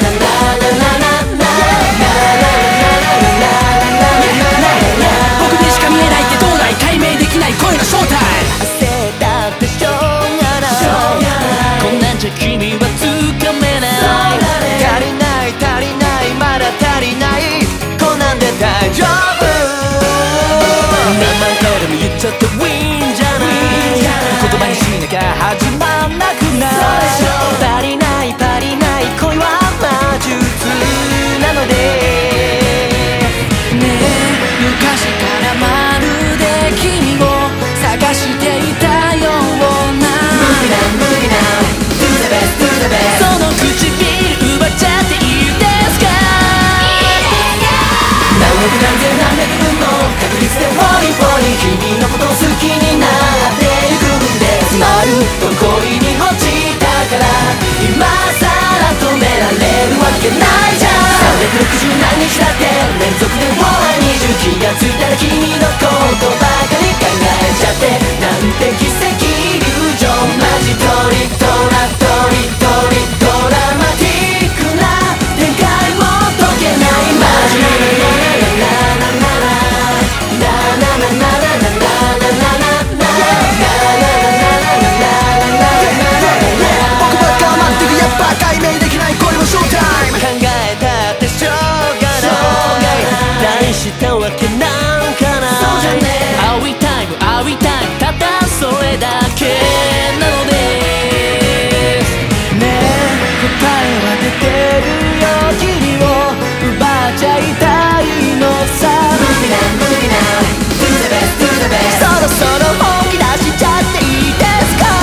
僕にしか見えないってどうだい、解明できない恋の正体。 焦ったってしょうがないこんなんじゃ君はつかめない。足りない足りないまだ足りない、こんなんで大丈夫。名前でも言っちゃってウィンじゃない、言葉にしなきゃ始まんなくない。足りない足りない恋は魔術なのでねえ、昔からまるで君を探していたような。 無理な無理な Do the best do the best その唇奪っちゃっていいですか。 何億何千何百分の確率でフォリフォリ君のことを好きになっていくんです。まると恋に落ちたから今さら止められるわけないじゃん。360何日だって連続でフォア20気がついたら君のことばかり考えちゃってなんて奇跡イリュージョンマジトリトラトリトリドラマティックな展開も解けないマジ僕ばっか待ってるやっぱ解明できない恋のショータイム。考えたってしょうがない大したわけなんかない。そうじゃねえ会いたい会いたいただそれだけなのです。 ねえ答えは出てるよ、君を奪っちゃいたいのさ。無理な無理な Do the best do the best そろそろ本気出しちゃっていいですか。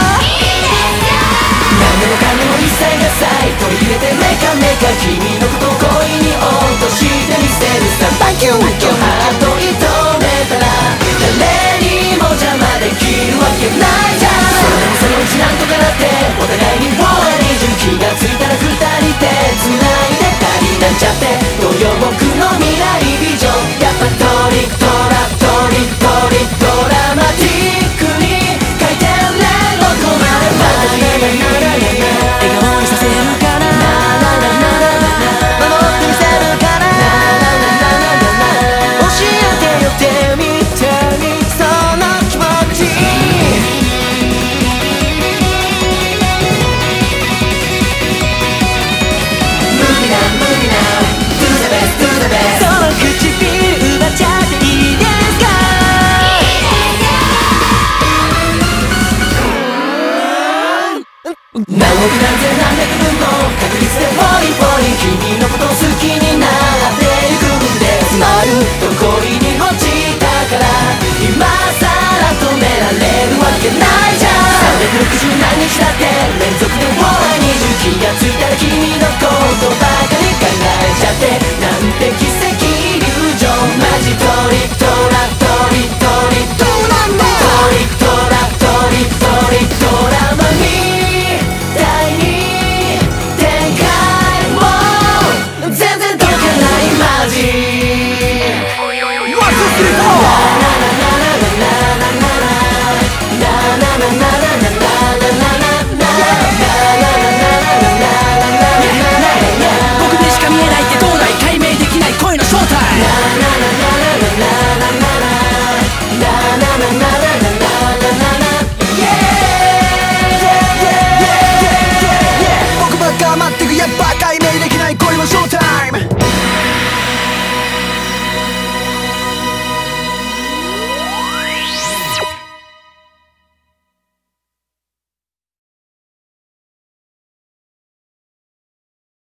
何でもかんでも一切がさい取り入れてメカメカ君のことを恋に落としてみせるさ。Thank you 今日ハート射止めたら誰にも邪魔できるわけないじゃん。そのうちなんとかなってお互いにフォア20気がついたら二人で繋いで足りなんちゃってどよ僕の未来ビジョンやっぱトリトラトリトリドラマティックに書いてるねどこまでマジ笑顔にさせるから守ってみせるから教えてよってみてみその気持ち。無理な無理な Do the best do the best